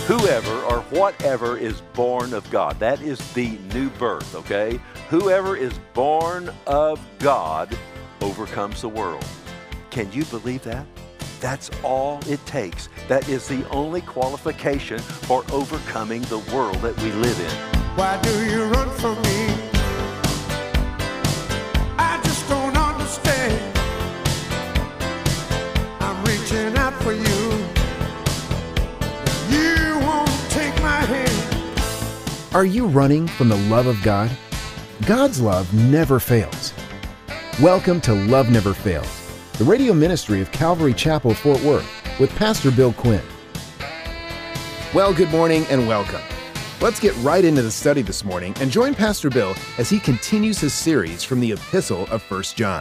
Whoever or whatever is born of God. That is the new birth, okay? Whoever is born of God overcomes the world. Can you believe that? That's all it takes. That is the only qualification for overcoming the world that we live in. Why do you run from me? I just don't understand. I'm reaching out for you. You won't take my hand. Are you running from the love of God? God's love never fails. Welcome to Love Never Fails, the radio ministry of Calvary Chapel, Fort Worth, with Pastor Bill Quinn. Well, good morning and welcome. Let's get right into the study this morning and join Pastor Bill as he continues his series from the Epistle of 1 John.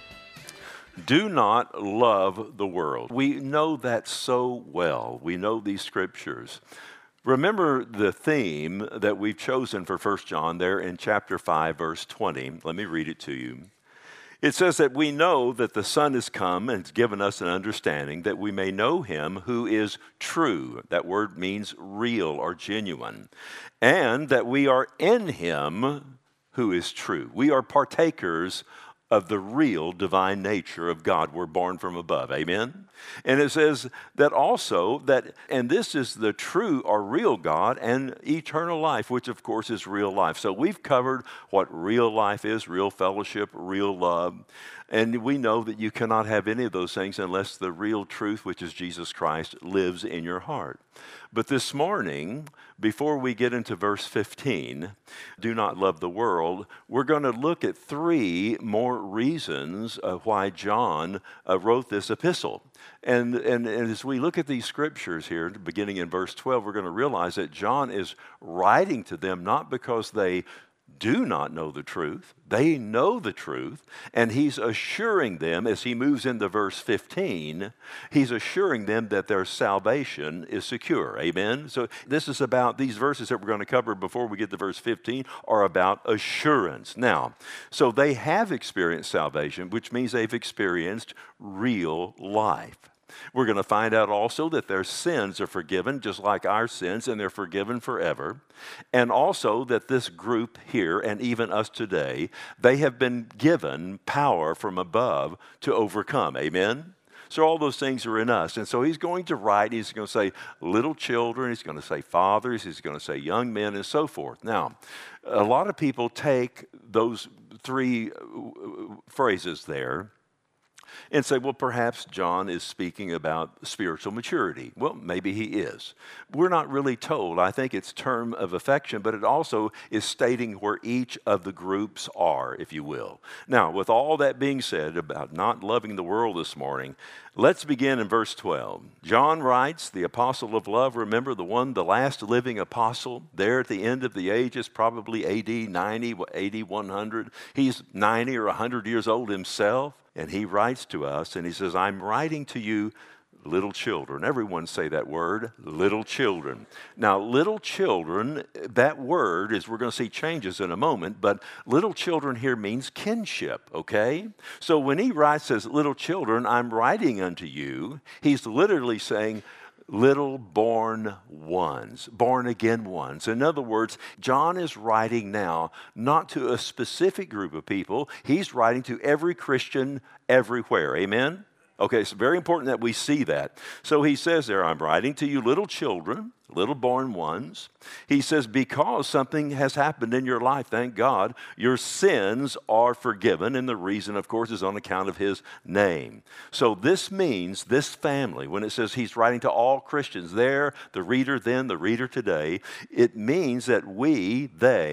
Do not love the world. We know that so well. We know these scriptures. Remember the theme that we've chosen for 1 John there in chapter 5, verse 20. Let me read it to you. It says that we know that the Son has come and has given us an understanding that we may know him who is true. That word means real or genuine. And that we are in him who is true. We are partakers of the real divine nature of God. We're born from above. Amen? And it says that also that, and this is the true or real God and eternal life, which of course is real life. So we've covered what real life is, real fellowship, real love. And we know that you cannot have any of those things unless the real truth, which is Jesus Christ, lives in your heart. But this morning, before we get into verse 15, do not love the world, we're going to look at three more reasons why John wrote this epistle. And as we look at these scriptures here, beginning in verse 12, we're going to realize that John is writing to them not because they do not know the truth. They know the truth, and he's assuring them, as he moves into verse 15, he's assuring them that their salvation is secure. Amen? So this is about, these verses that we're going to cover before we get to verse 15 are about assurance. Now, so they have experienced salvation, which means they've experienced real life. We're going to find out also that their sins are forgiven, just like our sins, and they're forgiven forever. And also that this group here, and even us today, they have been given power from above to overcome. Amen? So all those things are in us. And so he's going to write, he's going to say little children, he's going to say fathers, he's going to say young men, and so forth. Now, a lot of people take those three phrases there and say, well, perhaps John is speaking about spiritual maturity. Well, maybe he is. We're not really told. I think it's term of affection, but it also is stating where each of the groups are, if you will. Now, with all that being said about not loving the world this morning, let's begin in verse 12. John writes, the apostle of love, remember the last living apostle there at the end of the ages, probably AD 90, AD 100. He's 90 or 100 years old himself. And he writes to us, and he says, I'm writing to you, little children. Everyone say that word, little children. Now, little children, that word, as we're going to see, changes in a moment, but little children here means kinship, okay? So when he writes, says, little children, I'm writing unto you, he's literally saying, little born ones, born again ones. In other words, John is writing now not to a specific group of people. He's writing to every Christian everywhere. Amen? Okay, it's very important that we see that. So he says there, I'm writing to you little children, little born ones. He says, because something has happened in your life, thank God, your sins are forgiven. And the reason, of course, is on account of his name. So this means this family, when it says he's writing to all Christians there, the reader then, the reader today, it means that we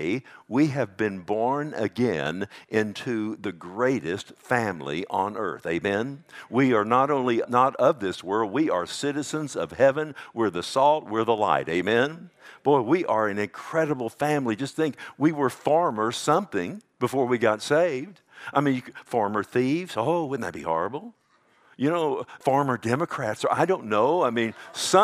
have been born again into the greatest family on earth. Amen? We are not only not of this world, we are citizens of heaven. We're the salt, we're the light. Amen? Boy, we are an incredible family. Just think, we were farmers something before we got saved. I mean, former thieves. Oh, wouldn't that be horrible? You know, former Democrats. Or I don't know. I mean, it's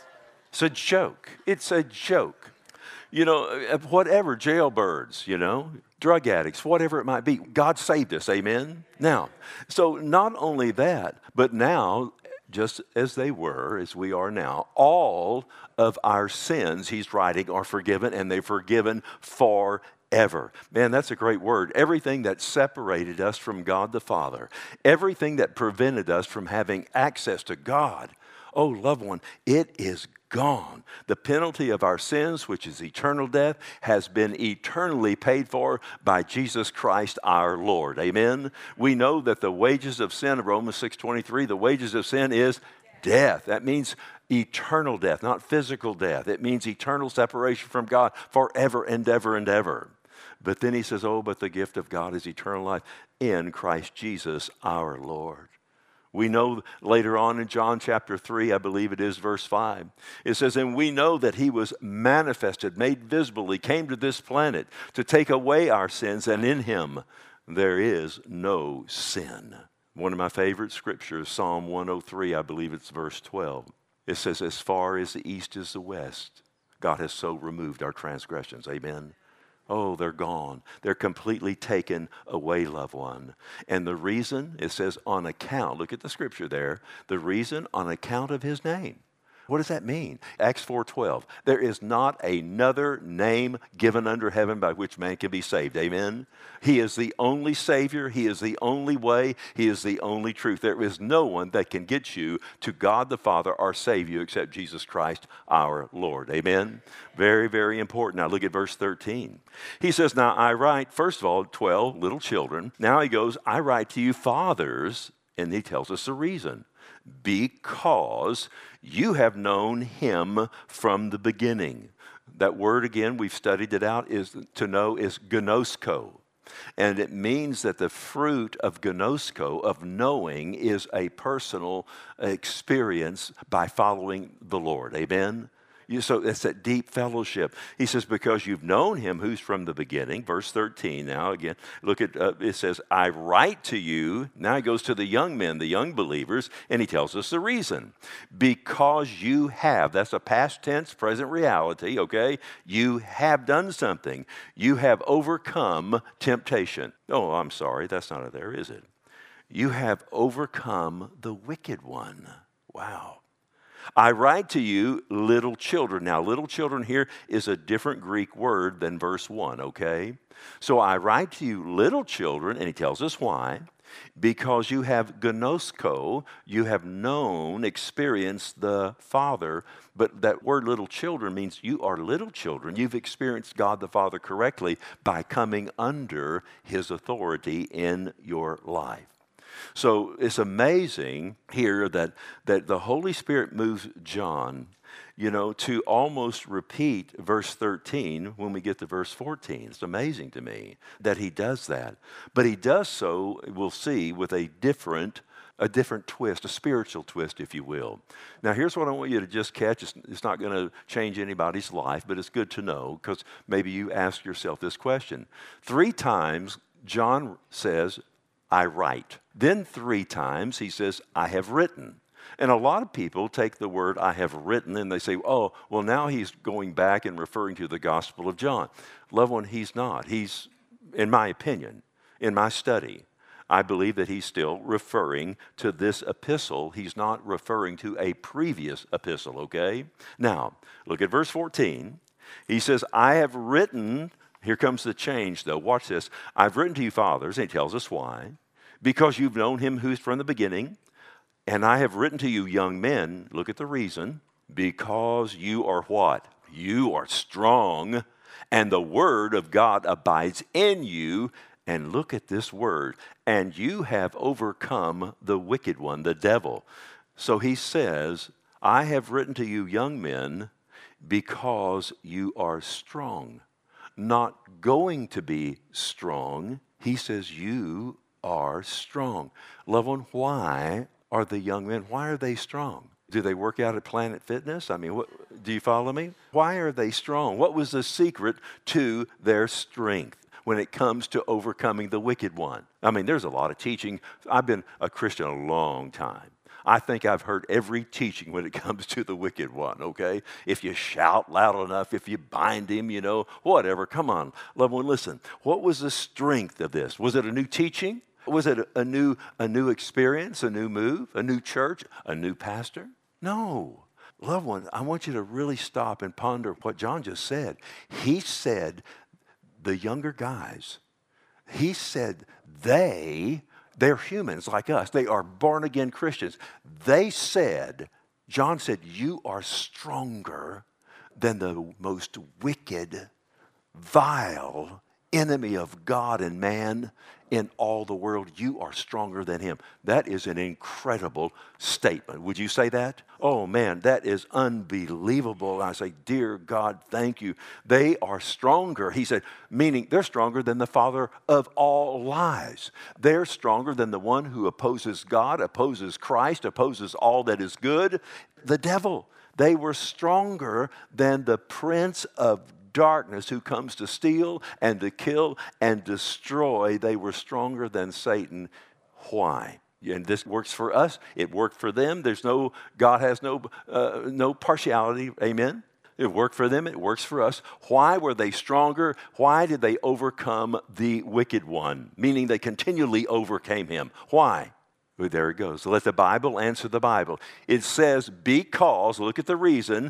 a joke. It's a joke. You know, whatever, jailbirds, you know, drug addicts, whatever it might be. God saved us, amen? Now, so not only that, but now just as they were, as we are now, all of our sins, he's writing, are forgiven, and they're forgiven forever. Man, that's a great word. Everything that separated us from God the Father, everything that prevented us from having access to God, oh, loved one, it is gone. The penalty of our sins, which is eternal death, has been eternally paid for by Jesus Christ our Lord. Amen? We know that the wages of sin, Romans 6:23, the wages of sin is death. That means eternal death, not physical death. It means eternal separation from God forever and ever and ever. But then he says, oh, but the gift of God is eternal life in Christ Jesus our Lord. We know later on in John chapter 3, I believe it is verse 5, it says, and we know that he was manifested, made visible. He came to this planet to take away our sins, and in him there is no sin. One of my favorite scriptures, Psalm 103, I believe it's verse 12. It says, as far as the east is the west, God has so removed our transgressions. Amen. Oh, they're gone. They're completely taken away, loved one. And the reason, it says on account, look at the scripture there, the reason on account of his name. What does that mean? Acts 4:12. There is not another name given under heaven by which man can be saved. Amen? He is the only Savior. He is the only way. He is the only truth. There is no one that can get you to God the Father or save you except Jesus Christ our Lord. Amen? Very, very important. Now look at verse 13. He says, now I write, first of all, 12 little children. Now he goes, I write to you fathers, and he tells us the reason. Because you have known him from the beginning. That word again, we've studied it out, is to know is gnosko. And it means that the fruit of gnosko, of knowing, is a personal experience by following the Lord. Amen? So it's that deep fellowship. He says, because you've known him who's from the beginning. Verse 13 now again. Look at, it says, I write to you. Now he goes to the young men, the young believers, and he tells us the reason. Because you have, that's a past tense, present reality, okay? You have done something. You have overcome temptation. Oh, I'm sorry, that's not there, is it? You have overcome the wicked one. Wow. I write to you, little children. Now, little children here is a different Greek word than verse 1, okay? So I write to you, little children, and he tells us why. Because you have gnosko, you have known, experienced the Father. But that word little children means you are little children. You've experienced God the Father correctly by coming under his authority in your life. So it's amazing here that the Holy Spirit moves John, to almost repeat verse 13 when we get to verse 14. It's amazing to me that he does that. But he does so, we'll see, with a different twist, a spiritual twist, if you will. Now, here's what I want you to just catch. It's not going to change anybody's life, but it's good to know because maybe you ask yourself this question. 3 times John says, I write. Then 3 times he says, I have written. And a lot of people take the word I have written and they say, oh, well, now he's going back and referring to the Gospel of John. Loved one, he's not. He's, in my opinion, in my study, I believe that he's still referring to this epistle. He's not referring to a previous epistle, okay? Now, look at verse 14. He says, I have written, here comes the change though, watch this. I've written to you fathers, and he tells us why. Because you've known him who's from the beginning. And I have written to you young men, look at the reason, because you are what? You are strong, and the word of God abides in you. And look at this word, and you have overcome the wicked one, the devil. So he says, I have written to you young men because you are strong. Not going to be strong. He says you are strong. Loved one, why are the young men, why are they strong? Do they work out at Planet Fitness? I mean, do you follow me? Why are they strong? What was the secret to their strength when it comes to overcoming the wicked one? I mean, there's a lot of teaching. I've been a Christian a long time. I think I've heard every teaching when it comes to the wicked one, okay? If you shout loud enough, if you bind him, whatever. Come on, loved one, listen. What was the strength of this? Was it a new teaching? Was it a new experience, a new move, a new church, a new pastor? No. Loved one, I want you to really stop and ponder what John just said. He said the younger guys, he said they're humans like us. They are born-again Christians. John said, you are stronger than the most wicked, vile enemy of God and man in all the world. You are stronger than him. That is an incredible statement. Would you say that? Oh man, that is unbelievable. I say, dear God, thank you. They are stronger. He said, meaning they're stronger than the father of all lies. They're stronger than the one who opposes God, opposes Christ, opposes all that is good, the devil. They were stronger than the prince of darkness who comes to steal and to kill and destroy. They were stronger than Satan. Why? And this works for us. It worked for them. God has no partiality. Amen. It worked for them. It works for us. Why were they stronger? Why did they overcome the wicked one? Meaning they continually overcame him. Why? Well, there it goes. So let the Bible answer the Bible. It says because, look at the reason,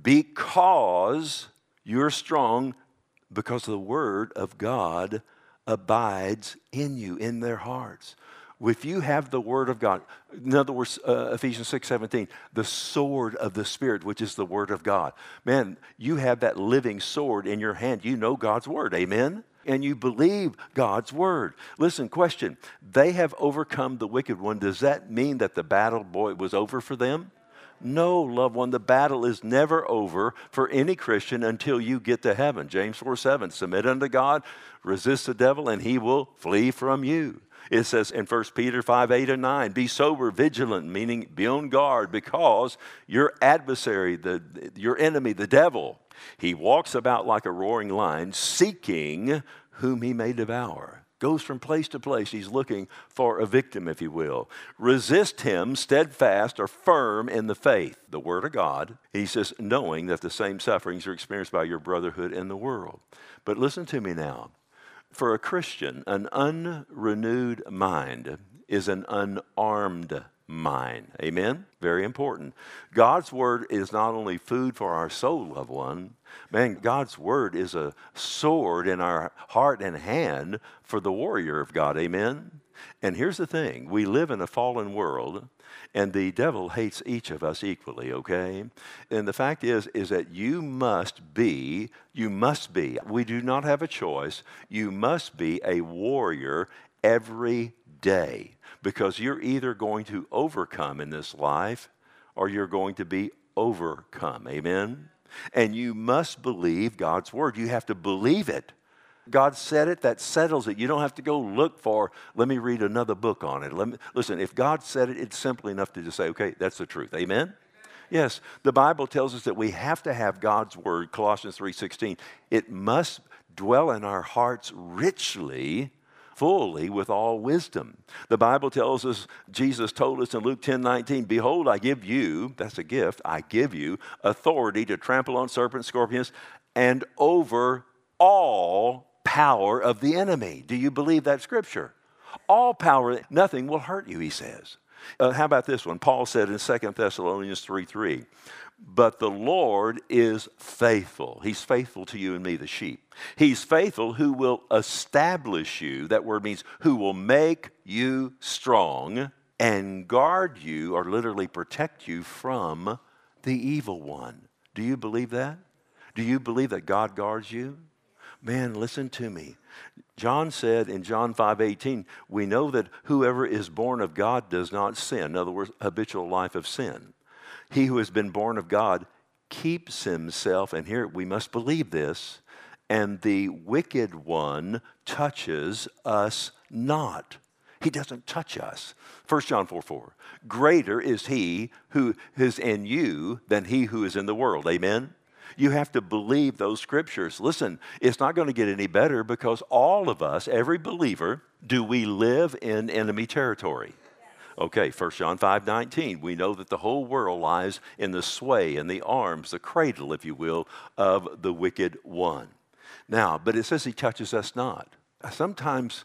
because you're strong, because the word of God abides in you, in their hearts. If you have the word of God, in other words, Ephesians 6:17, the sword of the Spirit, which is the word of God. Man, you have that living sword in your hand. You know God's word, amen? And you believe God's word. Listen, question, they have overcome the wicked one. Does that mean that the battle, boy, was over for them? No, loved one, the battle is never over for any Christian until you get to heaven. James 4:7, submit unto God, resist the devil, and he will flee from you. It says in 1 Peter 5:8 and 9, be sober, vigilant, meaning be on guard, because your adversary, your enemy, the devil, he walks about like a roaring lion, seeking whom he may devour. Goes from place to place. He's looking for a victim, if you will. Resist him, steadfast or firm in the faith, the word of God. He says, knowing that the same sufferings are experienced by your brotherhood in the world. But listen to me now. For a Christian, an unrenewed mind is an unarmed mind. Amen? Very important. God's word is not only food for our soul, loved one. Man, God's word is a sword in our heart and hand for the warrior of God. Amen? And here's the thing. We live in a fallen world, and the devil hates each of us equally, okay? And the fact is that you must be, we do not have a choice, you must be a warrior every day, because you're either going to overcome in this life or you're going to be overcome. Amen? And you must believe God's word. You have to believe it. God said it, that settles it. You don't have to go look for, let me read another book on it. Listen, if God said it, it's simple enough to just say, okay, that's the truth. Amen? Yes, the Bible tells us that we have to have God's word, Colossians 3:16. It must dwell in our hearts richly, fully, with all wisdom. The Bible tells us, Jesus told us in Luke 10:19, behold, I give you, that's a gift, I give you authority to trample on serpents, scorpions, and over all power of the enemy. Do you believe that scripture? All power, nothing will hurt you, he says. How about this one? Paul said in 2 Thessalonians 3:3, but the Lord is faithful. He's faithful to you and me, the sheep. He's faithful who will establish you. That word means who will make you strong and guard you, or literally protect you from the evil one. Do you believe that? Do you believe that God guards you? Man, listen to me. John said in John 5:18, we know that whoever is born of God does not sin. In other words, habitual life of sin. He who has been born of God keeps himself, and here we must believe this, and the wicked one touches us not. He doesn't touch us. 1 John 4:4, greater is he who is in you than he who is in the world. Amen? You have to believe those scriptures. Listen, it's not going to get any better, because all of us, every believer, do we live in enemy territory? Okay, 1 John 5:19, we know that the whole world lies in the sway and the arms, the cradle, if you will, of the wicked one. Now, but it says he touches us not. Sometimes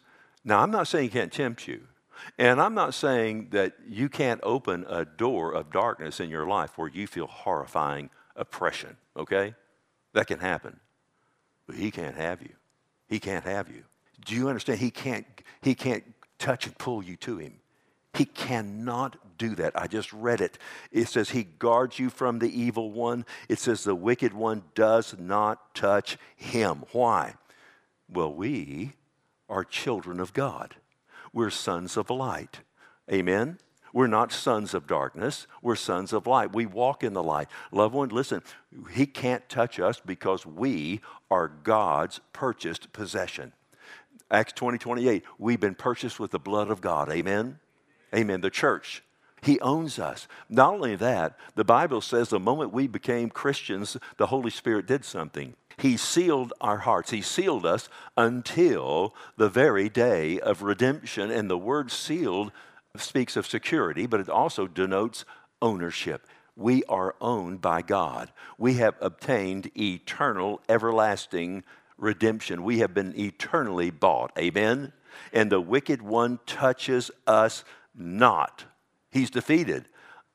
Now, I'm not saying he can't tempt you. And I'm not saying that you can't open a door of darkness in your life where you feel horrifying oppression, okay? That can happen. But he can't have you. He can't have you. Do you understand? He can't touch and pull you to him. He cannot do that. I just read it. It says he guards you from the evil one. It says the wicked one does not touch him. Why? Well, we are children of God. We're sons of light. Amen? We're not sons of darkness. We're sons of light. We walk in the light. Loved one, listen, he can't touch us because we are God's purchased possession. Acts 20:28, we've been purchased with the blood of God. Amen? Amen. The church. He owns us. Not only that, the Bible says the moment we became Christians, the Holy Spirit did something. He sealed our hearts. He sealed us until the very day of redemption. And the word sealed speaks of security, but it also denotes ownership. We are owned by God. We have obtained eternal, everlasting redemption. We have been eternally bought. Amen? And the wicked one touches us not. He's defeated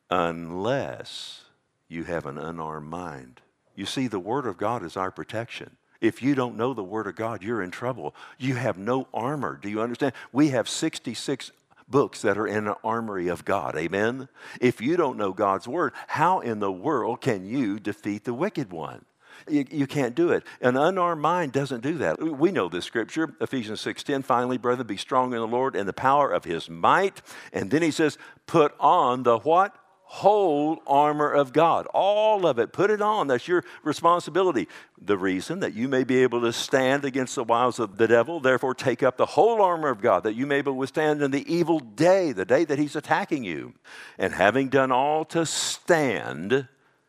unless you have an unarmed mind. You see, the Word of God is our protection. If you don't know the Word of God, you're in trouble. You have no armor. Do you understand? We have 66 books that are in an armory of God. Amen? If you don't know God's Word, how in the world can you defeat the wicked one? You can't do it. An unarmed mind doesn't do that. We know this scripture, Ephesians 6:10, finally, brethren, be strong in the Lord and the power of his might. And then he says, put on the what? Whole armor of God. All of it. Put it on. That's your responsibility. The reason that you may be able to stand against the wiles of the devil, therefore take up the whole armor of God, that you may be able to withstand in the evil day, the day that he's attacking you. And having done all to stand.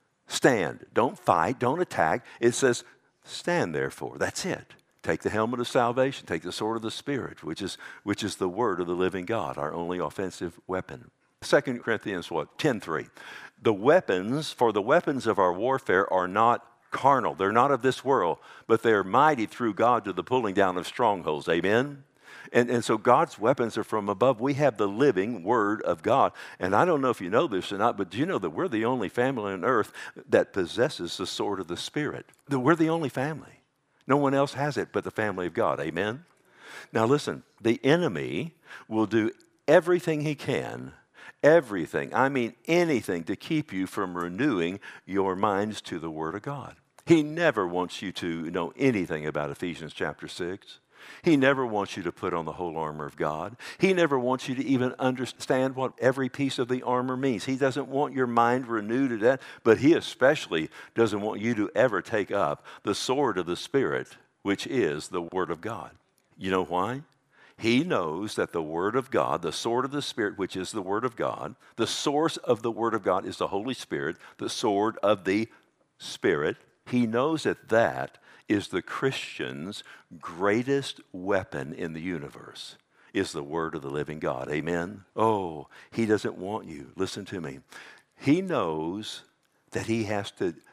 Stand. Don't fight. Don't attack. It says, stand therefore. That's it. Take the helmet of salvation. Take the sword of the Spirit, which is the word of the living God, our only offensive weapon. 2 Corinthians 10:3. The weapons of our warfare are not carnal. They're not of this world, but they're mighty through God to the pulling down of strongholds. Amen? And so God's weapons are from above. We have the living Word of God. And I don't know if you know this or not, but do you know that we're the only family on earth that possesses the sword of the Spirit? That we're the only family. No one else has it but the family of God. Amen? Now listen, the enemy will do everything he can, everything, I mean anything, to keep you from renewing your minds to the Word of God. He never wants you to know anything about Ephesians chapter 6. He never wants you to put on the whole armor of God. He never wants you to even understand what every piece of the armor means. He doesn't want your mind renewed to that, but he especially doesn't want you to ever take up the sword of the Spirit, which is the Word of God. You know why? He knows that the Word of God, the sword of the Spirit, which is the Word of God, the source of the Word of God is the Holy Spirit, the sword of the Spirit. He knows that is the Christian's greatest weapon in the universe, is the Word of the living God. Amen? Oh, he doesn't want you. Listen to me. He knows that he has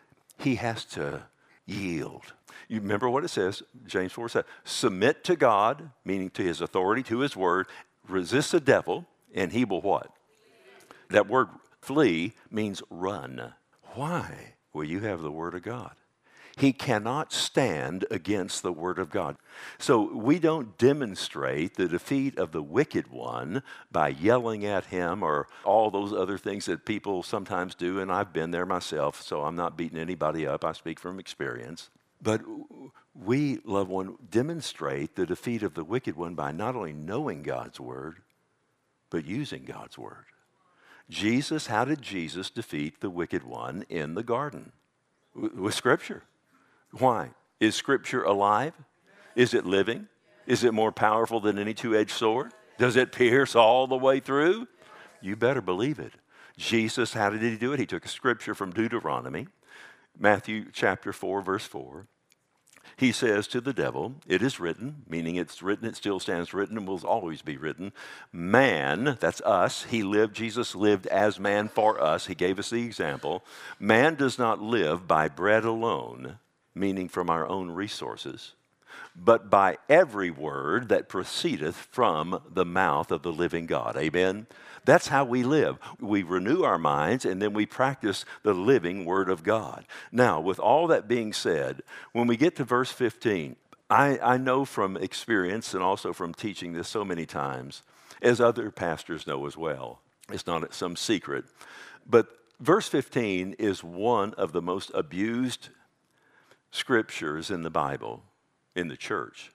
to yield. You remember what it says, James 4 says, submit to God, meaning to his authority, to his word, resist the devil, and he will what? That word flee means run. Why? Well, you have the Word of God. He cannot stand against the Word of God. So we don't demonstrate the defeat of the wicked one by yelling at him or all those other things that people sometimes do, and I've been there myself, so I'm not beating anybody up. I speak from experience. But we, loved one, demonstrate the defeat of the wicked one by not only knowing God's Word, but using God's Word. How did Jesus defeat the wicked one in the garden? With Scripture. Why? Is Scripture alive? Is it living? Is it more powerful than any two-edged sword? Does it pierce all the way through? You better believe it. Jesus, how did he do it? He took a scripture from Deuteronomy, Matthew chapter 4, verse 4. He says to the devil, it is written, meaning it's written, it still stands written, and will always be written. Man, that's us, Jesus lived as man for us. He gave us the example. Man does not live by bread alone, meaning from our own resources, but by every word that proceedeth from the mouth of the living God. Amen? That's how we live. We renew our minds, and then we practice the living Word of God. Now, with all that being said, when we get to verse 15, I know from experience and also from teaching this so many times, as other pastors know as well, it's not some secret, but verse 15 is one of the most abused scriptures in the Bible, in the church,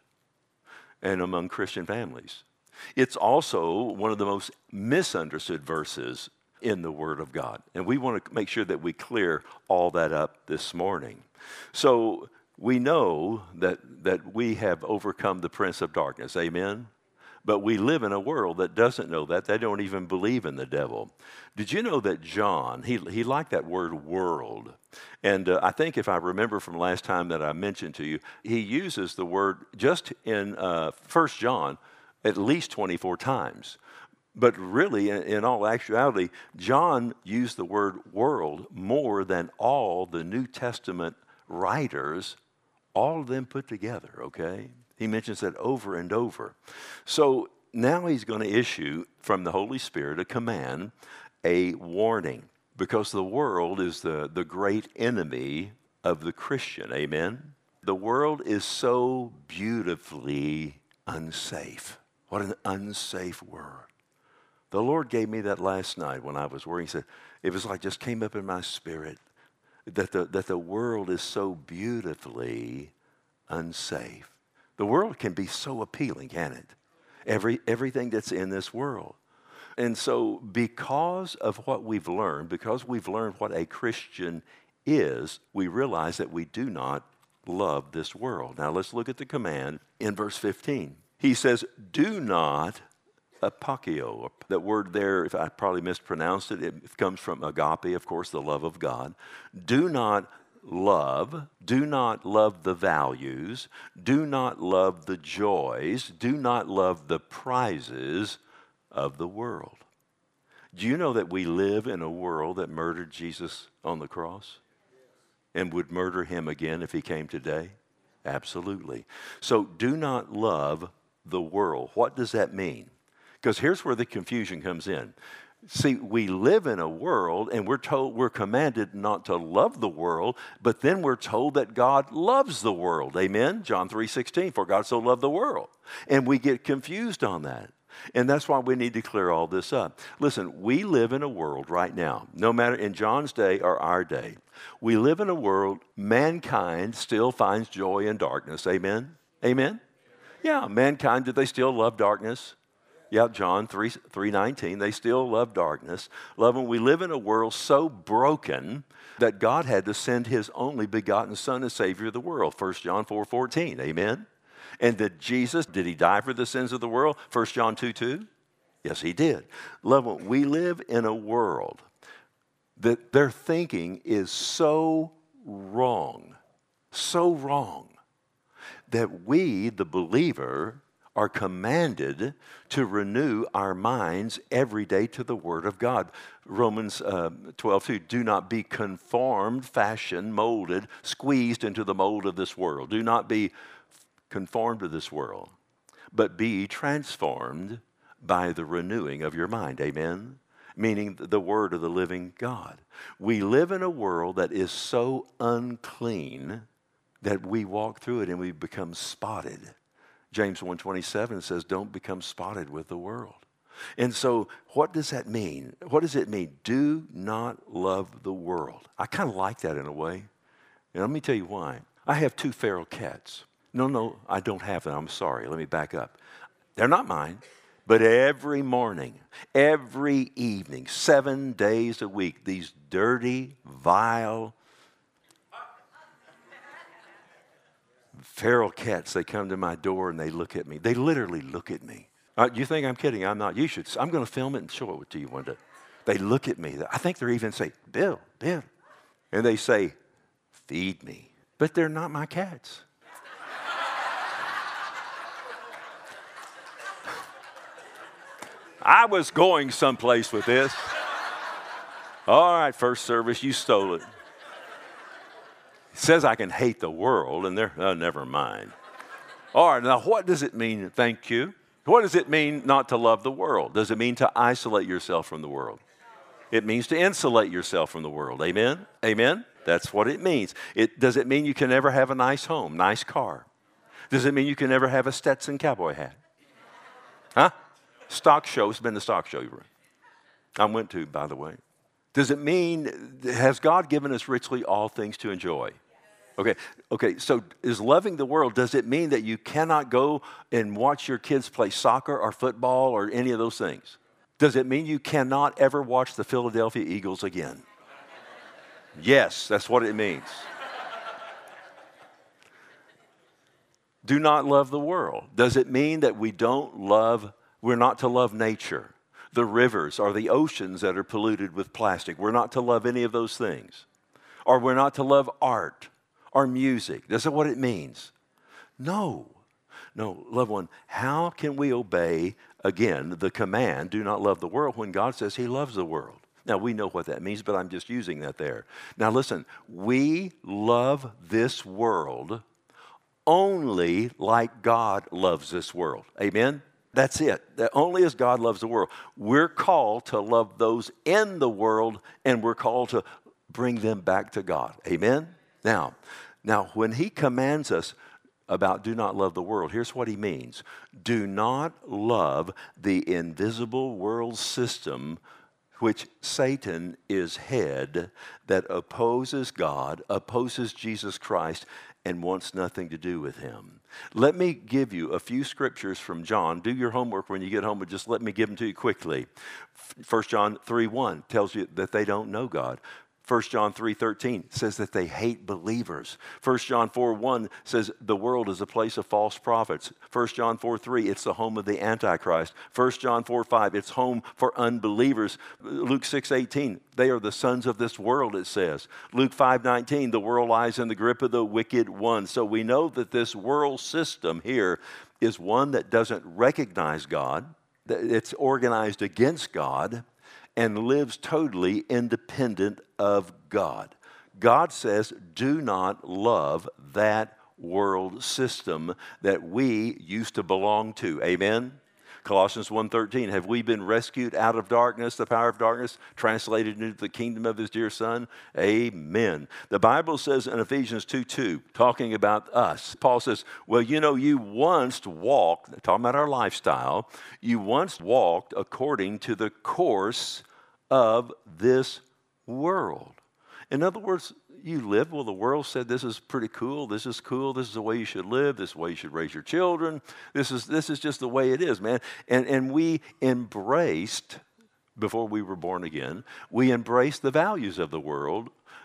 and among Christian families. It's also one of the most misunderstood verses in the Word of God. And we want to make sure that we clear all that up this morning. So we know that we have overcome the prince of darkness. Amen? But we live in a world that doesn't know that. They don't even believe in the devil. Did you know that John, he liked that word world. And I think if I remember from last time that I mentioned to you, he uses the word just in 1 John at least 24 times. But really, in all actuality, John used the word world more than all the New Testament writers, all of them put together, okay? He mentions that over and over. So now he's going to issue from the Holy Spirit a command, a warning, because the world is the great enemy of the Christian, amen? The world is so beautifully unsafe. What an unsafe world. The Lord gave me that last night when I was worrying. He said, it was like just came up in my spirit that the world is so beautifully unsafe. The world can be so appealing, can it? Everything that's in this world. And so because of what we've learned, because we've learned what a Christian is, we realize that we do not love this world. Now let's look at the command in verse 15. He says, do not apokio. That word there, if I probably mispronounced it, it comes from agape, of course, the love of God. Do not love the values, do not love the joys, do not love the prizes of the world. Do you know that we live in a world that murdered Jesus on the cross and would murder him again if he came today? Absolutely. So do not love the world. What does that mean? Because here's where the confusion comes in. See, we live in a world and we're commanded not to love the world, but then we're told that God loves the world. Amen? John 3:16, for God so loved the world. And we get confused on that. And that's why we need to clear all this up. Listen, we live in a world right now, no matter in John's day or our day, we live in a world, mankind still finds joy in darkness. Amen? Amen? Yeah, mankind, do they still love darkness? Yeah, John 3:19, they still love darkness. Loving, we live in a world so broken that God had to send his only begotten Son as Savior of the world. 1 John 4:14, amen? And did he die for the sins of the world? 1 John 2:2? Yes, he did. Loving, we live in a world that their thinking is so wrong, that we, the believer, are commanded to renew our minds every day to the Word of God. Romans 12:2, do not be conformed, fashioned, molded, squeezed into the mold of this world. Do not be conformed to this world, but be transformed by the renewing of your mind. Amen? Meaning the Word of the living God. We live in a world that is so unclean that we walk through it and we become spotted. James 1:27 says, don't become spotted with the world. And so what does that mean? What does it mean? Do not love the world. I kind of like that in a way. And let me tell you why. I have 2 feral cats. No, I don't have them. I'm sorry. Let me back up. They're not mine. But every morning, every evening, 7 days a week, these dirty, vile, feral cats, they come to my door and they look at me. They literally look at me. You think I'm kidding? I'm not. You should. I'm going to film it and show it to you one day. They look at me. I think they're even say, Bill. And they say, feed me. But they're not my cats. I was going someplace with this. All right, first service, you stole it. It says I can hate the world, and never mind. All right, now what does it mean, thank you? What does it mean not to love the world? Does it mean to isolate yourself from the world? It means to insulate yourself from the world. Amen? Amen? That's what it means. Does it mean you can never have a nice home, nice car? Does it mean you can never have a Stetson cowboy hat? Huh? Stock show. It's been the stock show I went to, by the way. Does it mean, has God given us richly all things to enjoy? Okay, so is loving the world, does it mean that you cannot go and watch your kids play soccer or football or any of those things? Does it mean you cannot ever watch the Philadelphia Eagles again? Yes, that's what it means. Do not love the world. Does it mean that we're not to love nature, the rivers or the oceans that are polluted with plastic? We're not to love any of those things. Or we're not to love art or music. That's what it means. No, loved one, how can we obey, again, the command, do not love the world, when God says he loves the world? Now, we know what that means, but I'm just using that there. Now, listen, we love this world only like God loves this world. Amen? That's it. That only as God loves the world. We're called to love those in the world, and we're called to bring them back to God. Amen? Now, when he commands us about do not love the world, here's what he means. Do not love the invisible world system which Satan is head, that opposes God, opposes Jesus Christ, and wants nothing to do with him. Let me give you a few scriptures from John. Do your homework when you get home, but just let me give them to you quickly. 1 John 3:1 tells you that they don't know God. 1 John 3:13 says that they hate believers. 1 John 4:1 says the world is a place of false prophets. 1 John 4:3, it's the home of the Antichrist. 1 John 4:5, it's home for unbelievers. Luke 6:18, they are the sons of this world, it says. Luke 5:19, the world lies in the grip of the wicked one. So we know that this world system here is one that doesn't recognize God, that it's organized against God, and lives totally independent of God. God says, do not love that world system that we used to belong to. Amen? Colossians 1:13, have we been rescued out of darkness, the power of darkness, translated into the kingdom of his dear Son? Amen. The Bible says in Ephesians 2:2, talking about us, Paul says, well, you once walked, talking about our lifestyle, you once walked according to the course of this world. In other words, you live, well, the world said this is pretty cool, this is the way you should live, this is the way you should raise your children, this is just the way it is, man. And we embraced, before we were born again, we embraced the values of the world,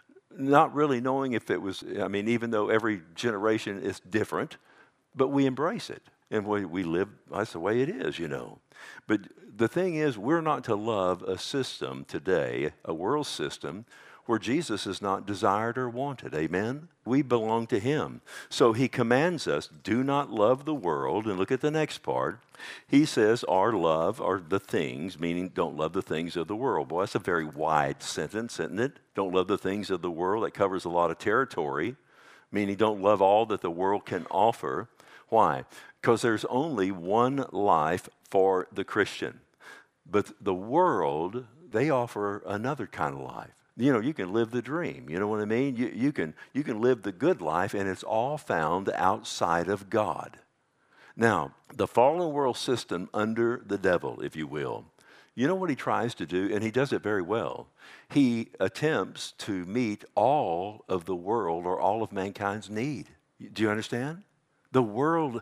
not really knowing if it was, even though every generation is different, but we embrace it. And we live, that's the way it is, But the thing is, we're not to love a system today, a world system, where Jesus is not desired or wanted. Amen? We belong to him. So he commands us, do not love the world. And look at the next part. He says, our love are the things, meaning don't love the things of the world. Boy, that's a very wide sentence, isn't it? Don't love the things of the world. That covers a lot of territory, meaning don't love all that the world can offer. Why? Because there's only one life for the Christian. But the world, they offer another kind of life. You can live the dream. You know what I mean? You can live the good life, and it's all found outside of God. Now, the fallen world system under the devil, if you will, you know what he tries to do, and he does it very well. He attempts to meet all of the world or all of mankind's need. Do you understand? The world,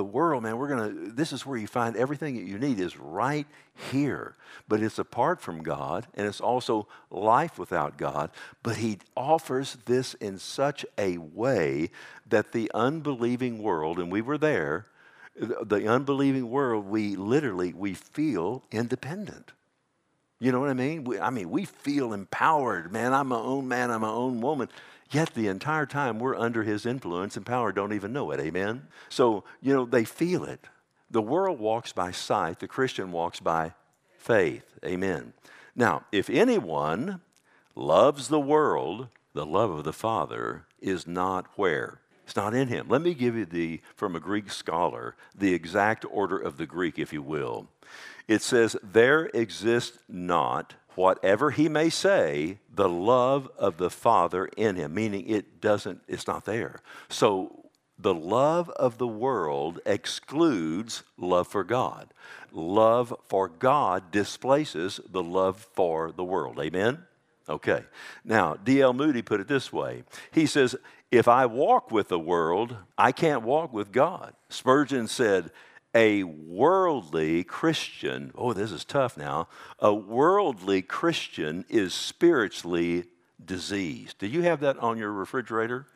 man, this is where you find everything that you need is right here. But it's apart from God, and it's also life without God. But he offers this in such a way that the unbelieving world, and we were there, the unbelieving world, we feel independent. You know what I mean? We feel empowered. Man, I'm my own man, I'm my own woman. Yet the entire time we're under his influence and power, don't even know it. Amen? So, they feel it. The world walks by sight. The Christian walks by faith. Amen. Now, if anyone loves the world, the love of the Father is not where? It's not in him. Let me give you from a Greek scholar, the exact order of the Greek, if you will. It says, there exists not, whatever he may say, the love of the Father in him, meaning it's not there. So the love of the world excludes love for God. Love for God displaces the love for the world. Amen? Okay. Now, D.L. Moody put it this way. He says, if I walk with the world, I can't walk with God. Spurgeon said, a worldly Christian, oh, this is tough now, a worldly Christian is spiritually diseased. Do you have that on your refrigerator?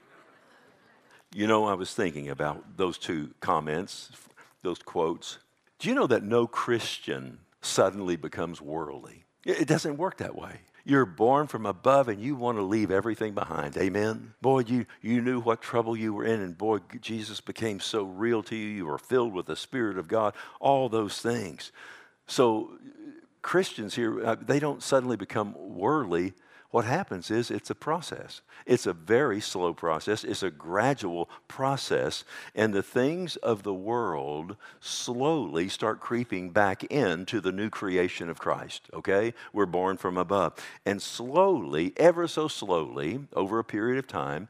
You know, I was thinking about those two comments, those quotes. Do you know that no Christian suddenly becomes worldly? It doesn't work that way. You're born from above and you want to leave everything behind. Amen? Boy, you knew what trouble you were in, and boy, Jesus became so real to you. You were filled with the Spirit of God, all those things. So Christians here, they don't suddenly become worldly. What happens is it's a process. It's a very slow process. It's a gradual process. And the things of the world slowly start creeping back into the new creation of Christ, okay? We're born from above. And slowly, ever so slowly, over a period of time,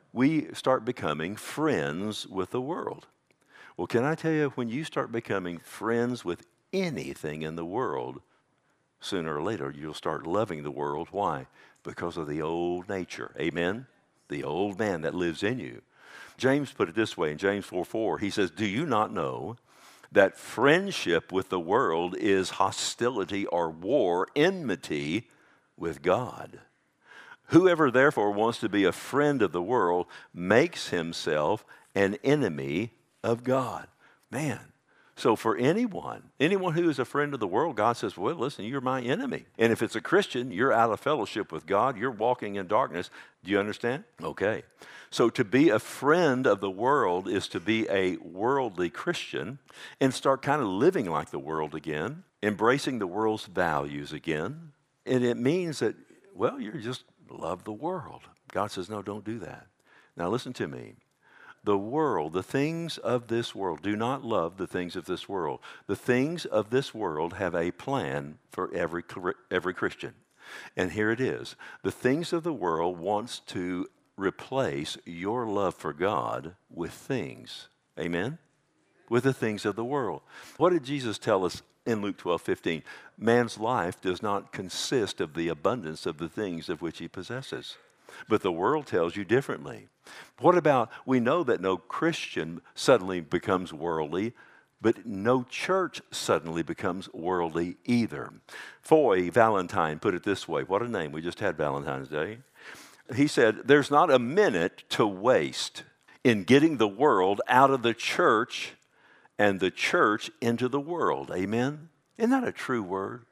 we start becoming friends with the world. Well, can I tell you, when you start becoming friends with anything in the world, sooner or later, you'll start loving the world. Why? Because of the old nature. Amen? The old man that lives in you. James put it this way in James 4:4. He says, do you not know that friendship with the world is hostility or war, enmity with God? Whoever therefore wants to be a friend of the world makes himself an enemy of God. Man. So for anyone who is a friend of the world, God says, well, listen, you're my enemy. And if it's a Christian, you're out of fellowship with God. You're walking in darkness. Do you understand? Okay. So to be a friend of the world is to be a worldly Christian and start kind of living like the world again, embracing the world's values again. And it means that, well, you just love the world. God says, no, don't do that. Now listen to me. The world, the things of this world, do not love the things of this world. The things of this world have a plan for every Christian. And here it is. The things of the world wants to replace your love for God with things. Amen? With the things of the world. What did Jesus tell us in Luke 12:15? Man's life does not consist of the abundance of the things of which he possesses. But the world tells you differently. What about, we know that no Christian suddenly becomes worldly, but no church suddenly becomes worldly either. Foy Valentine put it this way. What a name. We just had Valentine's Day. He said, there's not a minute to waste in getting the world out of the church and the church into the world. Amen? Isn't that a true word?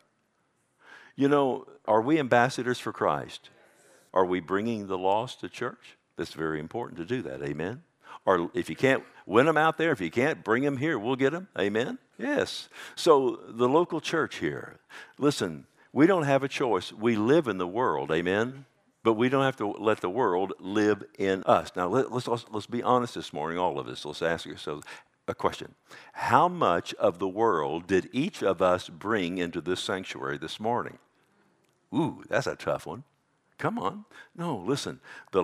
You know, are we ambassadors for Christ? Are we bringing the lost to church? That's very important to do that. Amen? Or if you can't win them out there, if you can't bring them here, we'll get them. Amen? Yes. So the local church here, listen, we don't have a choice. We live in the world. Amen? But we don't have to let the world live in us. Now, let's be honest this morning, all of us. Let's ask ourselves a question. How much of the world did each of us bring into this sanctuary this morning? Ooh, that's a tough one. Come on. No, listen. The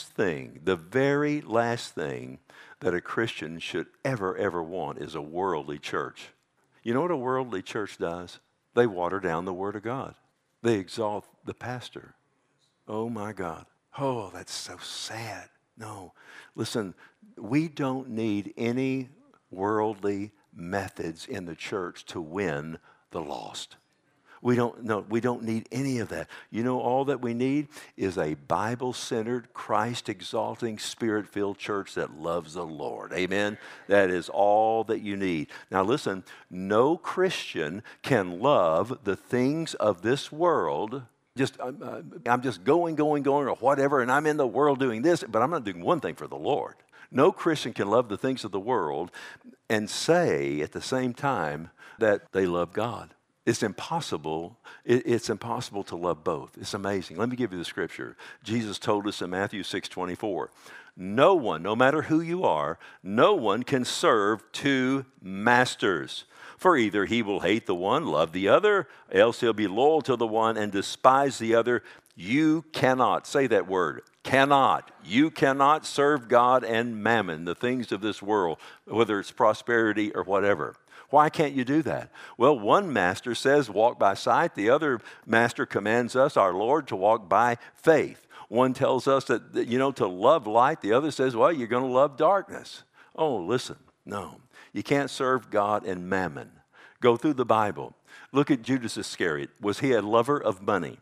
very last thing that a Christian should ever want is a worldly church. You know what a worldly church does? They water down the Word of God. They exalt the pastor. Oh, my God. Oh, that's so sad. No. Listen, we don't need any worldly methods in the church to win the lost. We don't need any of that. You know, all that we need is a Bible-centered, Christ-exalting, Spirit-filled church that loves the Lord. Amen? That is all that you need. Now listen, no Christian can love the things of this world. I'm just going, or whatever, and I'm in the world doing this, but I'm not doing one thing for the Lord. No Christian can love the things of the world and say at the same time that they love God. It's impossible. It's impossible to love both. It's amazing. Let me give you the scripture. Jesus told us in Matthew 6:24, No one, no matter who you are, no one can serve two masters. For either he will hate the one, love the other, else he'll be loyal to the one and despise the other. You cannot, say that word, cannot. You cannot serve God and mammon, the things of this world, whether it's prosperity or whatever. Why can't you do that? Well, one master says walk by sight. The other master commands us, our Lord, to walk by faith. One tells us that, to love light. The other says, well, you're going to love darkness. Oh, listen, no. You can't serve God and mammon. Go through the Bible. Look at Judas Iscariot. Was he a lover of money?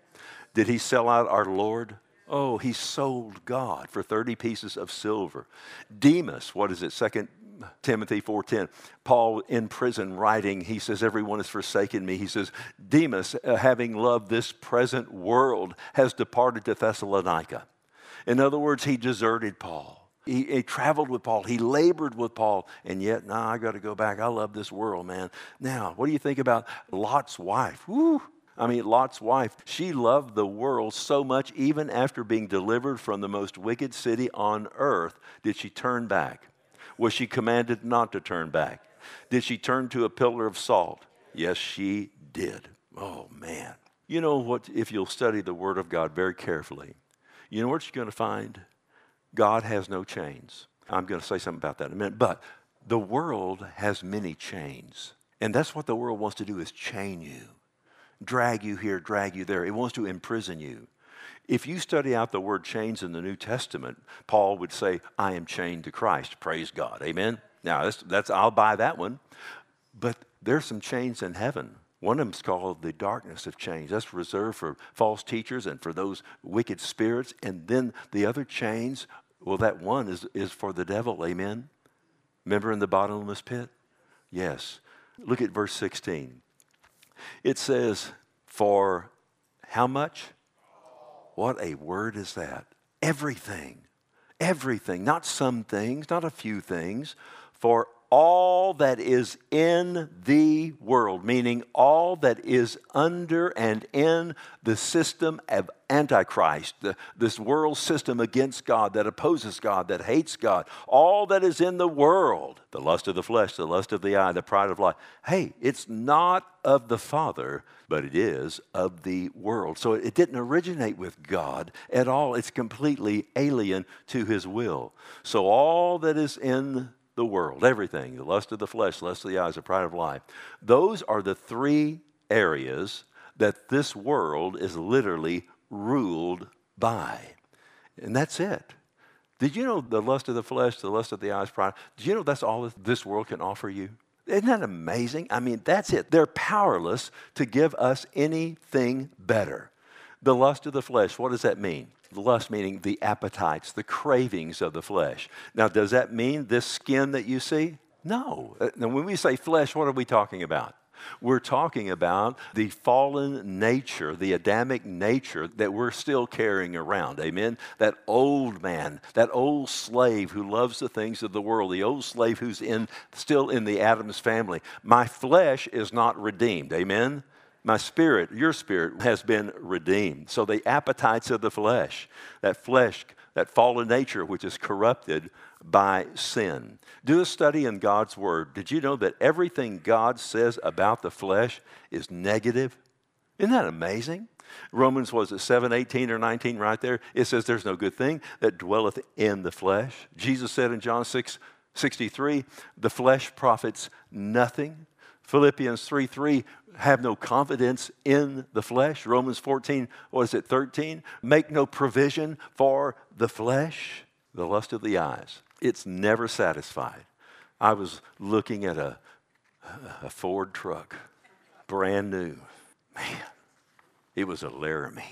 Did he sell out our Lord? Oh, he sold God for 30 pieces of silver. Demas, what is it, 2 Timothy 4:10. Paul in prison writing, he says, everyone has forsaken me. He says, Demas, having loved this present world, has departed to Thessalonica. In other words, he deserted Paul. He traveled with Paul. He labored with Paul. And yet, I got to go back. I love this world, man. Now, what do you think about Lot's wife? Woo! Lot's wife, she loved the world so much, even after being delivered from the most wicked city on earth, did she turn back? Was she commanded not to turn back? Did she turn to a pillar of salt? Yes, she did. Oh, man. You know what? If you'll study the Word of God very carefully, you know what you're going to find? God has no chains. I'm going to say something about that in a minute. But the world has many chains. And that's what the world wants to do, is chain you. Drag you here, drag you there. It wants to imprison you. If you study out the word chains in the New Testament, Paul would say, I am chained to Christ. Praise God. Amen? Now, that's I'll buy that one. But there's some chains in heaven. One of them is called the darkness of chains. That's reserved for false teachers and for those wicked spirits. And then the other chains, well, that one is for the devil. Amen? Remember in the bottomless pit? Yes. Look at verse 16. It says, for how much? What a word is that? Everything. Everything. Not some things, not a few things. For all that is in the world, meaning all that is under and in the system of Antichrist, this world system against God, that opposes God, that hates God, all that is in the world, the lust of the flesh, the lust of the eye, the pride of life. Hey, it's not of the Father, but it is of the world. So it didn't originate with God at all. It's completely alien to His will. So all that is in the world, everything, the lust of the flesh, lust of the eyes, the pride of life. Those are the three areas that this world is literally ruled by. And that's it. Did you know the lust of the flesh, the lust of the eyes, pride? Did you know that's all this world can offer you? Isn't that amazing? That's it. They're powerless to give us anything better. The lust of the flesh, what does that mean? Lust meaning the appetites, the cravings of the flesh. Now, does that mean this skin that you see? No. Now, when we say flesh, what are we talking about? We're talking about the fallen nature, the Adamic nature that we're still carrying around. Amen? That old man, that old slave who loves the things of the world, the old slave who's still in the Adam's family. My flesh is not redeemed. Amen? My spirit, your spirit, has been redeemed. So the appetites of the flesh, that fallen nature which is corrupted by sin. Do a study in God's Word. Did you know that everything God says about the flesh is negative? Isn't that amazing? Romans, was it 7, 18 or 19 right there? It says there's no good thing that dwelleth in the flesh. Jesus said in John 6:63, the flesh profits nothing. Philippians 3:3, have no confidence in the flesh. Romans 14, 13? Make no provision for the flesh. The lust of the eyes. It's never satisfied. I was looking at a Ford truck, brand new. Man, it was a Laramie.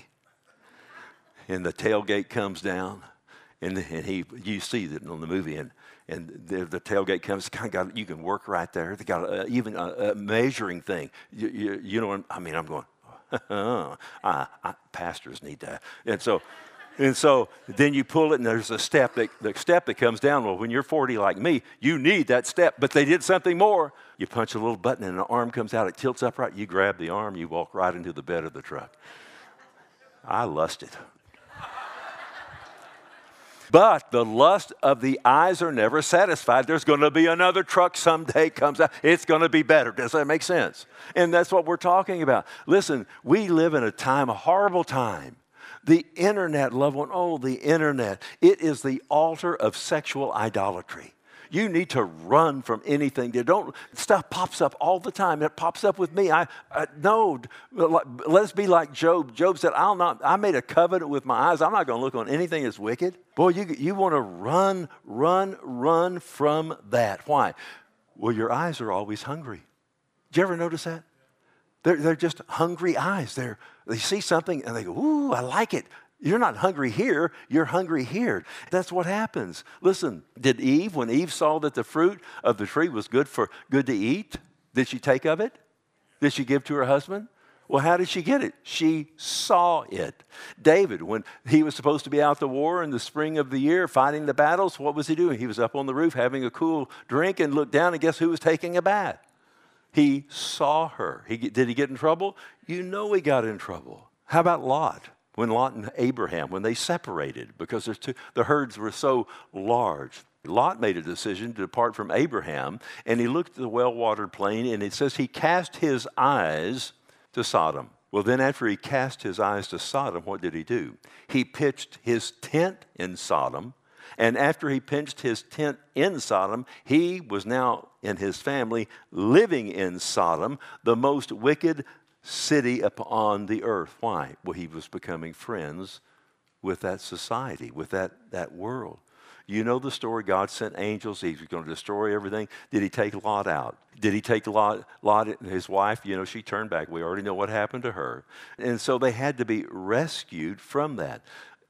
And the tailgate comes down, and you see that on the movie, and the tailgate comes, you can work right there. They got even a measuring thing. You know what I'm going, pastors need that. And so then you pull it, and there's the step that comes down. Well, when you're 40 like me, you need that step. But they did something more. You punch a little button, and an arm comes out. It tilts upright. You grab the arm. You walk right into the bed of the truck. I lusted. But the lust of the eyes are never satisfied. There's going to be another truck someday comes out. It's going to be better. Does that make sense? And that's what we're talking about. Listen, we live in a time, a horrible time. The internet, loved one, oh, the internet. It is the altar of sexual idolatry. You need to run from anything. Stuff pops up all the time. It pops up with me. No, let's be like Job. Job said, I made a covenant with my eyes. I'm not going to look on anything that's wicked. Boy, you want to run from that. Why? Well, your eyes are always hungry. Did you ever notice that? They're just hungry eyes. They see something and they go, ooh, I like it. You're not hungry here, you're hungry here. That's what happens. Listen, did Eve, when Eve saw that the fruit of the tree was good to eat, did she take of it? Did she give to her husband? Well, how did she get it? She saw it. David, when he was supposed to be out the war in the spring of the year fighting the battles, what was he doing? He was up on the roof having a cool drink and looked down and guess who was taking a bath? He saw her. Did he get in trouble? You know he got in trouble. How about Lot? When Lot and Abraham, when they separated because the herds were so large, Lot made a decision to depart from Abraham, and he looked at the well-watered plain, and it says he cast his eyes to Sodom. Well, then after he cast his eyes to Sodom, what did he do? He pitched his tent in Sodom, and after he pitched his tent in Sodom, he was now and his family living in Sodom, the most wicked city upon the earth. Why? Well, he was becoming friends with that society, with that world. You know the story. God sent angels. He was going to destroy everything. Did he take Lot out? Did he take Lot, his wife? You know, she turned back. We already know what happened to her. And so they had to be rescued from that.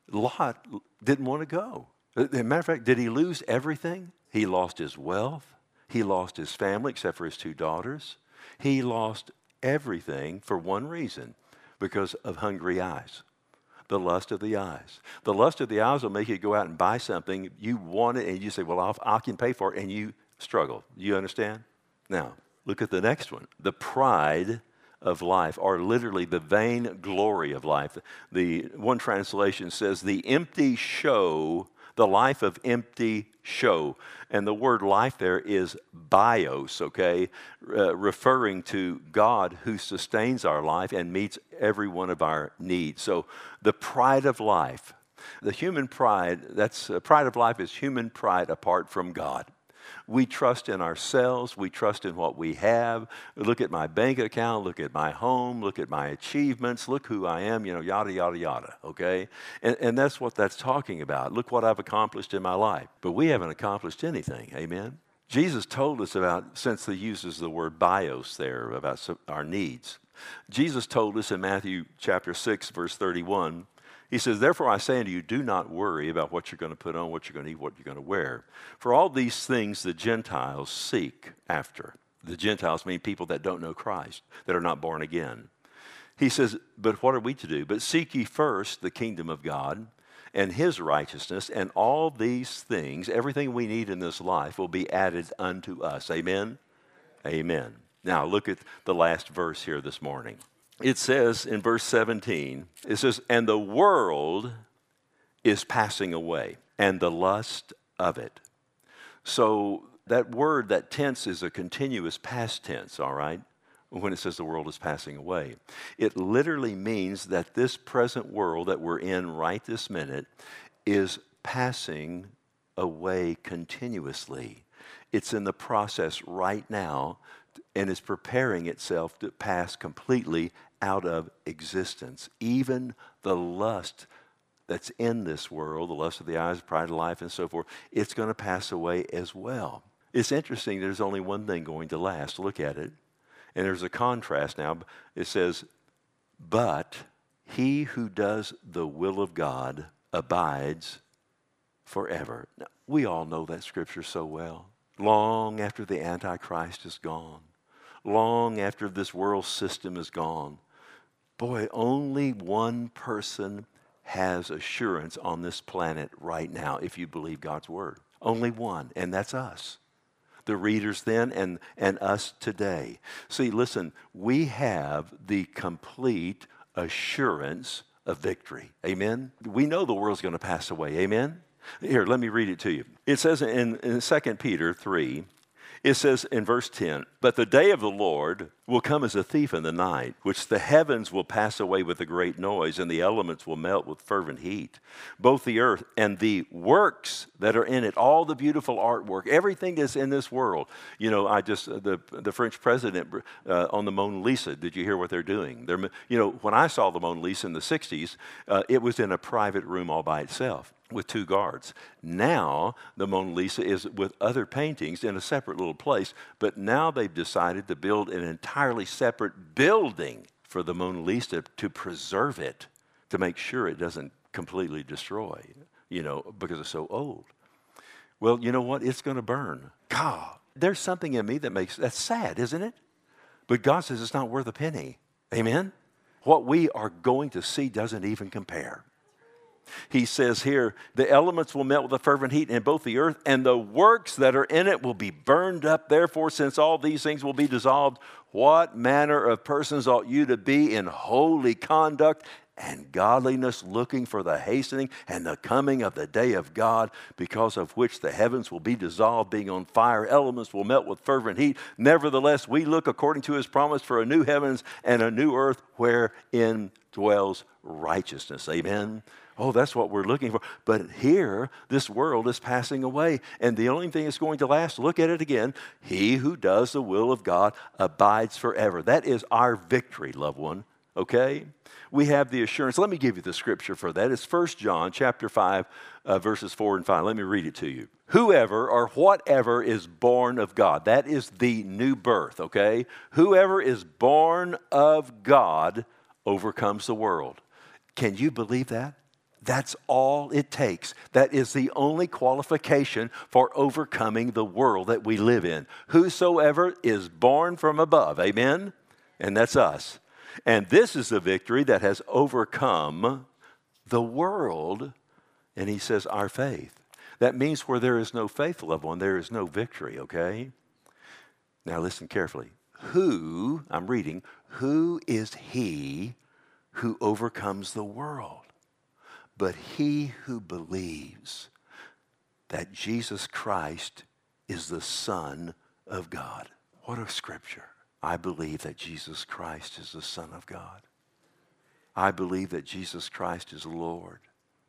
Lot didn't want to go. As a matter of fact, did he lose everything? He lost his wealth. He lost his family, except for his 2 daughters. He lost everything for one reason, because of hungry eyes. The lust of the eyes. The lust of the eyes will make you go out and buy something. You want it and you say, well, I can pay for it, and you struggle. You understand? Now, look at the next one. The pride of life, or literally the vain glory of life. The one translation says the empty show, the life of empty show. And the word life there is bios, okay, referring to God who sustains our life and meets every one of our needs. So the pride of life, the human pride, pride of life is human pride apart from God. We trust in ourselves. We trust in what we have. Look at my bank account. Look at my home. Look at my achievements. Look who I am, yada, yada, yada, okay? And that's what that's talking about. Look what I've accomplished in my life. But we haven't accomplished anything, amen? Jesus told us about, since he uses the word bios there, about our needs. Jesus told us in Matthew chapter 6, verse 31, he says, therefore I say unto you, do not worry about what you're going to put on, what you're going to eat, what you're going to wear. For all these things the Gentiles seek after. The Gentiles mean people that don't know Christ, that are not born again. He says, but what are we to do? But seek ye first the kingdom of God and his righteousness, and all these things, everything we need in this life, will be added unto us. Amen? Amen. Now look at the last verse here this morning. It says in verse 17, it says, and the world is passing away, and the lust of it. So that word, that tense, is a continuous past tense, all right, when it says the world is passing away. It literally means that this present world that we're in right this minute is passing away continuously. It's in the process right now, and is preparing itself to pass completely out of existence. Even the lust that's in this world, the lust of the eyes, pride of life, and so forth, it's going to pass away as well. It's interesting, there's only one thing going to last. Look at it. And there's a contrast now. It says, but he who does the will of God abides forever. Now, we all know that scripture so well. Long after the Antichrist is gone, long after this world system is gone, boy, only one person has assurance on this planet right now, if you believe God's word. Only one, and that's us. The readers then and us today. See, listen, we have the complete assurance of victory. Amen? We know the world's going to pass away. Amen? Here, let me read it to you. It says in 2 Peter 3, it says in verse 10, "But the day of the Lord will come as a thief in the night, which the heavens will pass away with a great noise, and the elements will melt with fervent heat. Both the earth and the works that are in it," all the beautiful artwork, everything that's in this world. You know, the French president on the Mona Lisa, did you hear what they're doing? When I saw the Mona Lisa in the 60s, it was in a private room all by itself with 2 guards. Now, the Mona Lisa is with other paintings in a separate little place, but now they've decided to build an entirely separate building for the Mona Lisa to preserve it, to make sure it doesn't completely destroy, because it's so old. Well, you know what? It's going to burn. God, there's something in me that's sad, isn't it? But God says it's not worth a penny. Amen? What we are going to see doesn't even compare. He says here, "The elements will melt with a fervent heat, and both the earth and the works that are in it will be burned up. Therefore, since all these things will be dissolved, what manner of persons ought you to be in holy conduct and godliness, looking for the hastening and the coming of the day of God, because of which the heavens will be dissolved, being on fire, elements will melt with fervent heat. Nevertheless, we look according to his promise for a new heavens and a new earth wherein dwells righteousness." Amen. Oh, that's what we're looking for. But here, this world is passing away, and the only thing that's going to last, look at it again, he who does the will of God abides forever. That is our victory, loved one, okay? We have the assurance. Let me give you the scripture for that. It's 1 John chapter 5, verses 4 and 5. Let me read it to you. "Whoever or whatever is born of God," that is the new birth, okay? "Whoever is born of God overcomes the world." Can you believe that? That's all it takes. That is the only qualification for overcoming the world that we live in. Whosoever is born from above, amen? And that's us. And this is the victory that has overcome the world. And he says, our faith. That means where there is no faith, loved one, there is no victory, okay? Now listen carefully. I'm reading, who is he who overcomes the world? But he who believes that Jesus Christ is the Son of God. What a scripture. I believe that Jesus Christ is the Son of God. I believe that Jesus Christ is Lord.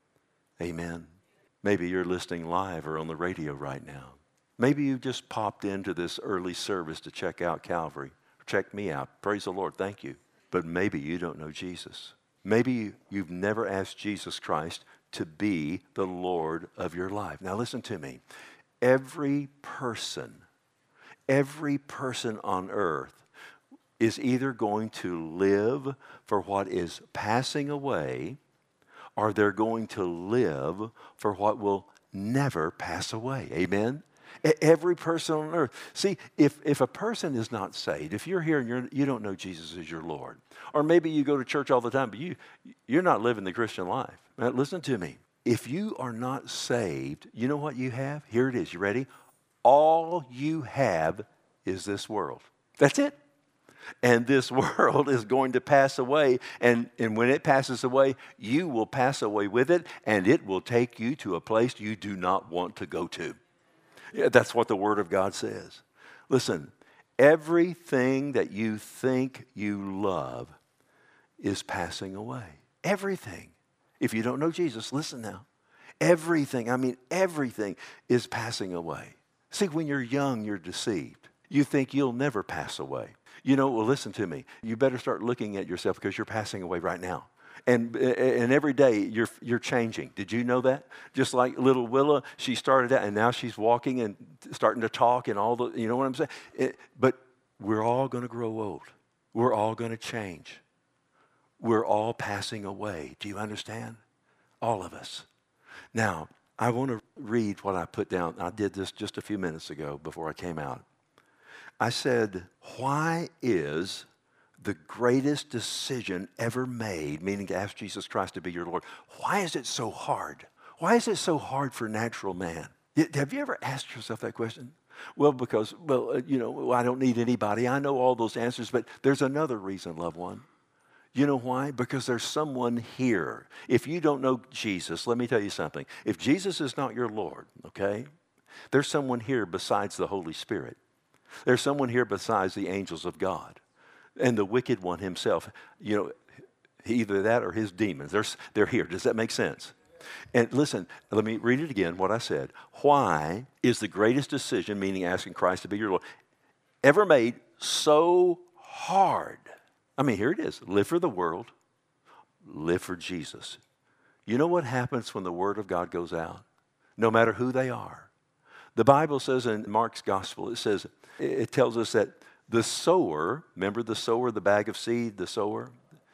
Amen. Maybe you're listening live or on the radio right now. Maybe you just popped into this early service to check out Calvary. Check me out. Praise the Lord. Thank you. But maybe you don't know Jesus. Maybe you've never asked Jesus Christ to be the Lord of your life. Now listen to me. Every person on earth is either going to live for what is passing away, or they're going to live for what will never pass away. Amen? Every person on earth. See, if a person is not saved, if you're here and you don't know Jesus as your Lord, or maybe you go to church all the time, but you're not living the Christian life. Now, listen to me. If you are not saved, you know what you have? Here it is. You ready? All you have is this world. That's it. And this world is going to pass away. And when it passes away, you will pass away with it, and it will take you to a place you do not want to go to. Yeah, that's what the Word of God says. Listen, everything that you think you love is passing away. Everything. If you don't know Jesus, listen now. Everything is passing away. See, when you're young, you're deceived. You think you'll never pass away. Well, listen to me. You better start looking at yourself because you're passing away right now. And every day you're changing. Did you know that? Just like little Willa, she started out and now she's walking and starting to talk and all the, you know what I'm saying? But we're all going to grow old. We're all going to change. We're all passing away. Do you understand? All of us. Now, I want to read what I put down. I did this just a few minutes ago before I came out. I said, why is the greatest decision ever made, meaning to ask Jesus Christ to be your Lord, why is it so hard? Why is it so hard for natural man? Have you ever asked yourself that question? Well, because, I don't need anybody. I know all those answers, but there's another reason, loved one. You know why? Because there's someone here. If you don't know Jesus, let me tell you something. If Jesus is not your Lord, okay, there's someone here besides the Holy Spirit. There's someone here besides the angels of God and the wicked one himself. You know, either that or his demons. They're here. Does that make sense? And listen, let me read it again, what I said. Why is the greatest decision, meaning asking Christ to be your Lord, ever made so hard? I mean, here it is. Live for the world. Live for Jesus. You know what happens when the word of God goes out? No matter who they are. The Bible says in Mark's gospel, it tells us that the sower, remember the sower, the bag of seed, the sower,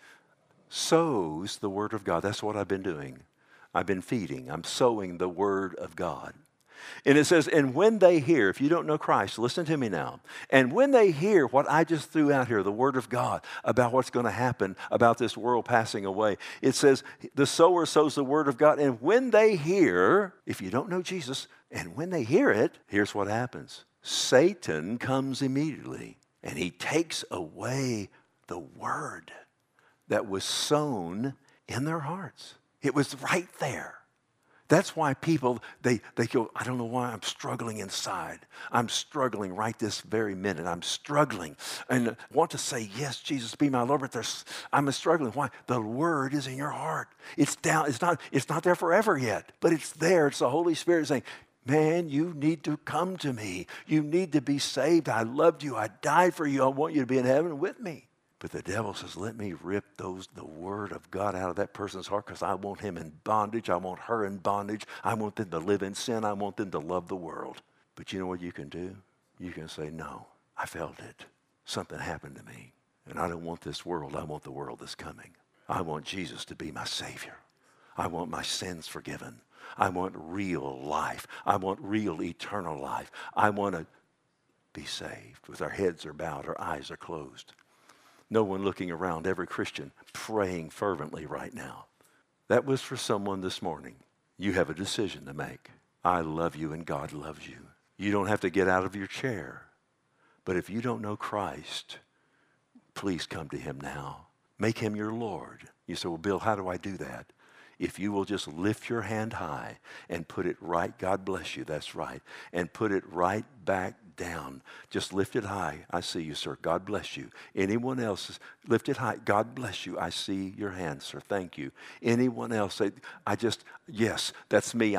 sows the word of God. That's what I've been doing. I've been feeding. I'm sowing the word of God. And it says, and when they hear, if you don't know Christ, listen to me now. And when they hear what I just threw out here, the word of God, about what's going to happen, about this world passing away, it says, the sower sows the word of God. And when they hear, if you don't know Jesus, and when they hear it, here's what happens. Satan comes immediately, and he takes away the word that was sown in their hearts. It was right there. That's why people, they go, I don't know why I'm struggling inside. I'm struggling right this very minute. I'm struggling and want to say, yes, Jesus, be my Lord, but I'm struggling. Why? The word is in your heart. It's down. It's not there forever yet, but it's there. It's the Holy Spirit saying, man, you need to come to me. You need to be saved. I loved you. I died for you. I want you to be in heaven with me. But the devil says, let me rip the word of God out of that person's heart because I want him in bondage. I want her in bondage. I want them to live in sin. I want them to love the world. But you know what you can do? You can say, no, I felt it. Something happened to me. And I don't want this world. I want the world that's coming. I want Jesus to be my Savior. I want my sins forgiven. I want real life. I want real eternal life. I want to be saved with our heads are bowed, our eyes are closed. No one looking around, every Christian praying fervently right now. That was for someone this morning. You have a decision to make. I love you and God loves you. You don't have to get out of your chair. But if you don't know Christ, please come to him now. Make him your Lord. You say, well, Bill, how do I do that? If you will just lift your hand high and put it right, God bless you, that's right, and put it right back down. Just lift it high. I see you, sir. God bless you. Anyone else, lift it high. God bless you. I see your hand, sir. Thank you. Anyone else say, yes, that's me.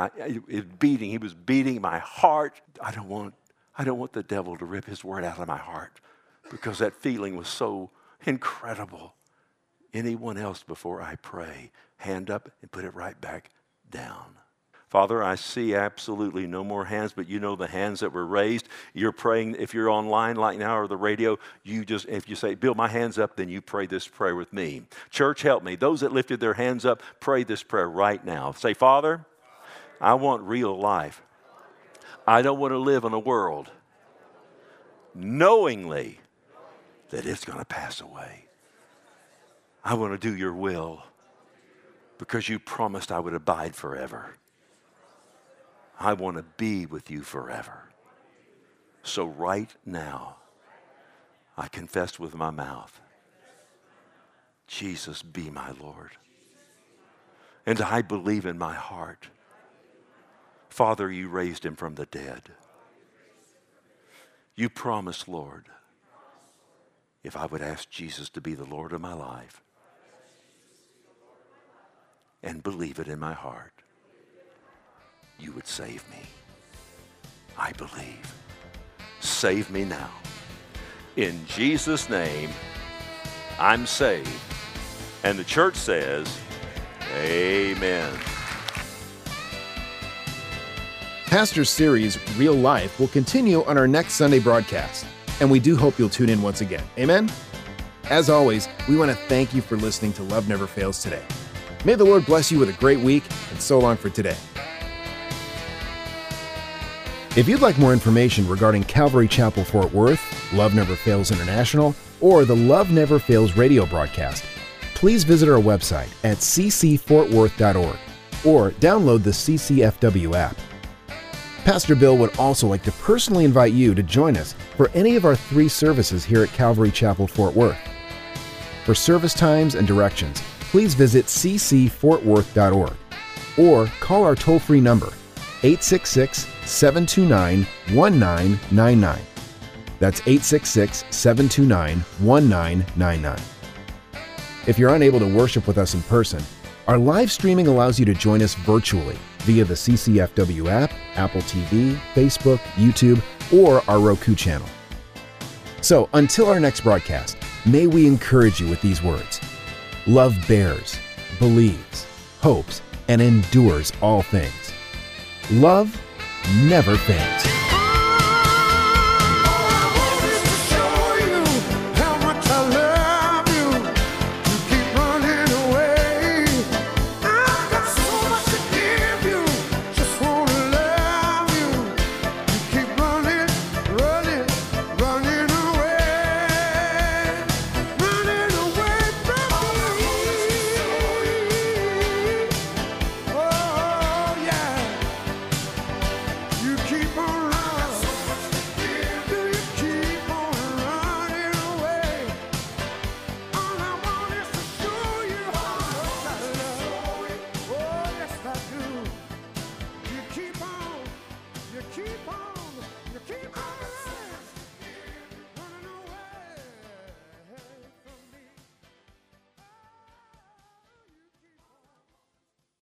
He was beating my heart. I don't want the devil to rip his word out of my heart because that feeling was so incredible. Anyone else before I pray? Hand up and put it right back down. Father, I see absolutely no more hands, but you know the hands that were raised. You're praying, if you're online like now or the radio, if you say, Bill, my hand's up, then you pray this prayer with me. Church, help me. Those that lifted their hands up, pray this prayer right now. Say, Father, I want real life. I don't want to live in a world knowingly that it's going to pass away. I want to do your will because you promised I would abide forever. I want to be with you forever. So right now, I confess with my mouth, Jesus, be my Lord. And I believe in my heart, Father, you raised him from the dead. You promised, Lord, if I would ask Jesus to be the Lord of my life and believe it in my heart, you would save me. I believe. Save me now. In Jesus' name, I'm saved. And the church says, amen. Pastor's series, Real Life, will continue on our next Sunday broadcast, and we do hope you'll tune in once again. Amen? As always, we want to thank you for listening to Love Never Fails today. May the Lord bless you with a great week, and so long for today. If you'd like more information regarding Calvary Chapel Fort Worth, Love Never Fails International, or the Love Never Fails radio broadcast, please visit our website at ccfortworth.org or download the CCFW app. Pastor Bill would also like to personally invite you to join us for any of our 3 services here at Calvary Chapel Fort Worth. For service times and directions, please visit ccfortworth.org or call our toll-free number, 866-729-1999. That's 866-729-1999. If you're unable to worship with us in person, our live streaming allows you to join us virtually via the CCFW app, Apple TV, Facebook, YouTube, or our Roku channel. So until our next broadcast, may we encourage you with these words. Love bears, believes, hopes, and endures all things. Love never fails.